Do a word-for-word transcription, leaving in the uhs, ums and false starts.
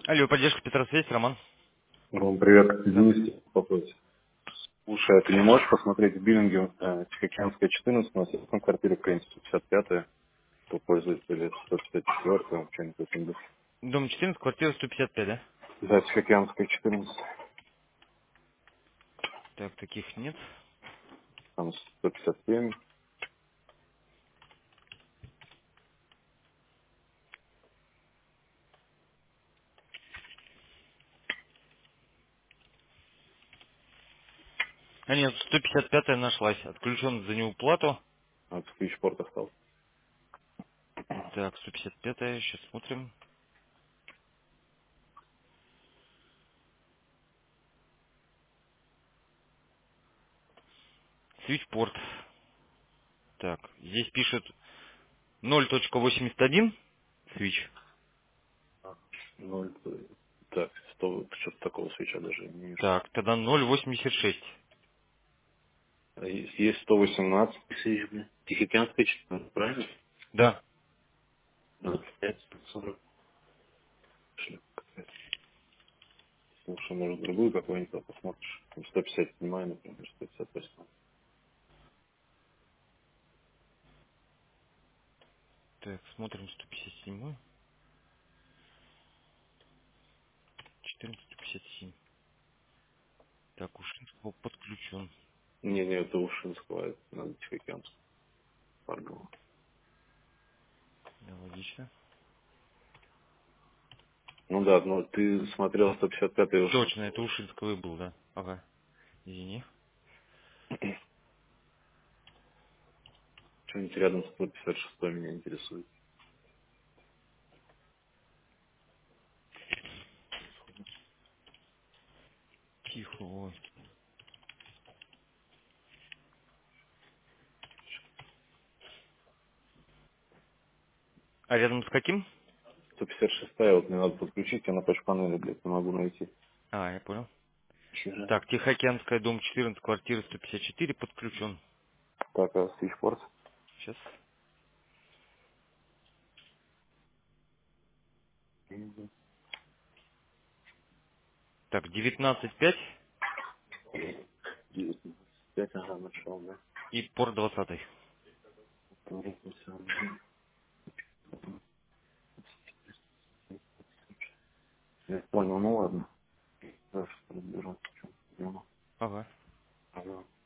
Алло, поддержка Петросвязь, Роман. Ром, привет. Здравствуйте. Денис Попович. Слушай, а ты не можешь посмотреть в биллинге э, Тихоокеанская четырнадцать, у нас есть там квартира какая-нибудь сто пятьдесят пятая, по пользователю сто пятьдесят четыре, что-нибудь такое. Дом четырнадцать, квартира сто пятьдесят пять, да? Да, Тихоокеанская четырнадцать, Так, таких нет. там сто пятьдесят семь. А нет, сто пятьдесят пятая нашлась. Отключен за неуплату. А в Свичпорт остался. Так, сто пятьдесят пятая, сейчас смотрим. Свитчпорт. Так, здесь пишет ноль точка восемьдесят один свич. Ну, это- так, сто, что-то такого свеча даже не вижу. Так, тогда ноль восемьдесят шесть. А Есть, есть сто восемнадцать свеч, блин. Тихоокеанская четырнадцать, правильно? Да. двадцать пять, сорок. Слушай, может, другую какую-нибудь посмотришь. сто пятьдесят снимаю, например, сто пятьдесят восемь. Так, смотрим сто пятьдесят семь. четырнадцать, сто пятьдесят семь. Так, уж подключен. Не, не, это Ушинского, это надо Тихоокеанского, Фаргова. Да, логично. Ну да, но ты смотрел сто пятьдесят пятый Точно, Ушинского это уже. Ушинского и был, да. Ага, извини. Что-нибудь рядом с сто пятьдесят шестой меня интересует. Тихо, ой. А рядом с каким? сто пятьдесят шестая, вот мне надо подключить, я на тач-панели, блядь, не могу найти. А, я понял. Чего? Так, Тихоокеанская, дом четырнадцать, квартира сто пятьдесят четыре, подключен. Так, а Свичпорт? Сейчас. Мгм. Так, девятнадцать пять девятнадцать пять, ага, нашел, да. и порт двадцатый. Мгм, всё. Я понял, ну ладно. Дальше разберемся, в чем проблема. Ага. Ага.